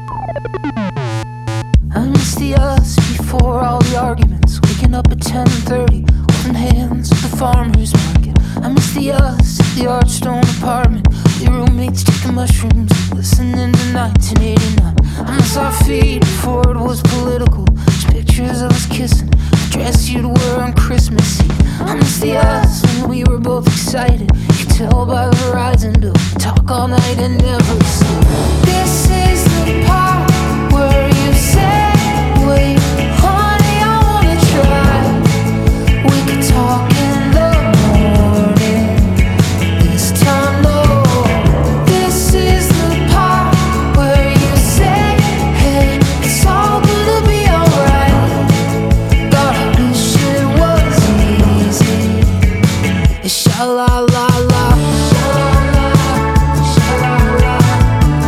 I miss the us before all the arguments, waking up at 10:30, holding hands at the farmer's market. I miss the us at the Archstone apartment, the roommates taking mushrooms, listening to 1989. I miss our feet before it was political, just pictures of us kissing, the dress you'd wear on Christmas Eve. I miss the us when we were both excited, you could tell by the horizon, to talk all night and never sleep.